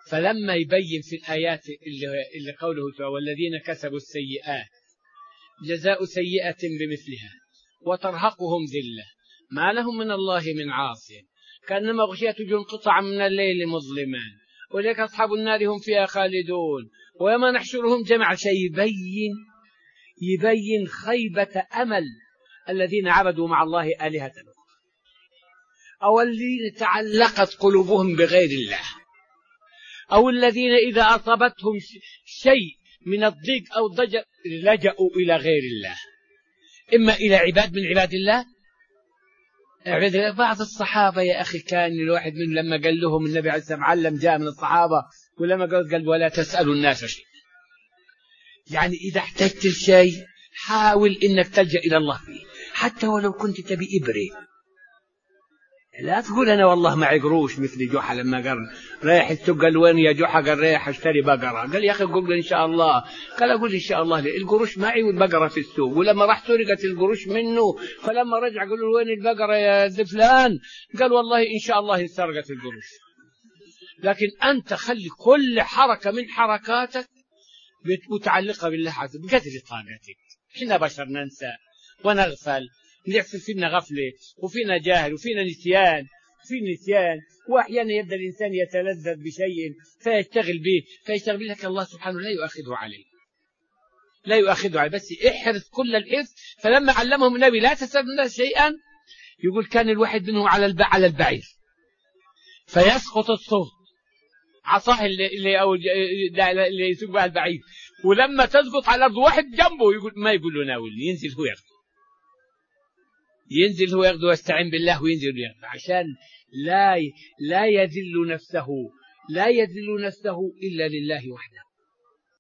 فلما يبين في الآيات اللي قوله والذين كسبوا السيئات جزاء سيئة بمثلها وترهقهم ذلة ما لهم من الله من عاصم كأنما غشيت وجوههم قطعا من الليل مظلما أولئك أصحاب النار هم فيها خالدون ويوم نحشرهم جمع شيء يبين خيبة أمل الذين عبدوا مع الله آلهة أو الذين تعلقت قلوبهم بغير الله أو الذين إذا أصابتهم شيء من الضيق أو الضجر لجأوا إلى غير الله إما إلى عباد من عباد الله. بعض الصحابة يا أخي كان الواحد من لما قال لهم النبي عليه السلام علم جاء من الصحابة ولما قال ولا تسألوا الناس شيء، يعني إذا احتجت الشيء حاول إنك تلجأ إلى الله فيه حتى ولو كنت تبي إبرة. لا تقول أنا والله معي قروش مثل جحا لما قال رايح السوق قال وين يا جحا قال رايح اشتري بقرة قال يا أخي قل إن شاء الله قال أقول إن شاء الله القروش معي والبقرة في السوق ولما راح سرقت القروش منه فلما رجع قال له وين البقرة يا فلان قال والله إن شاء الله سرقت القروش. لكن أنت خلي كل حركة من حركاتك متعلقة بالله عز وجل بقدر طاقتك. إحنا بشر ننسى ونغفل يحصل فينا غفلة وفينا جاهل وفينا نسيان وأحيانا يبدأ الإنسان يتلذذ بشيء فيشتغل به لك الله سبحانه لا يؤاخذه عليه بس احرص كل الحرص. فلما علمهم النبي لا تسأل الناس شيئا يقول كان الواحد منهم على البعير فيسقط الصوت عصاه اللي يسوق بها البعير ولما تسقط على الأرض واحد جنبه يقول ما يقول له ناولني ينزل هو ياخذ ويستعين بالله وينزل ياخذ عشان لا يذل نفسه إلا لله وحده.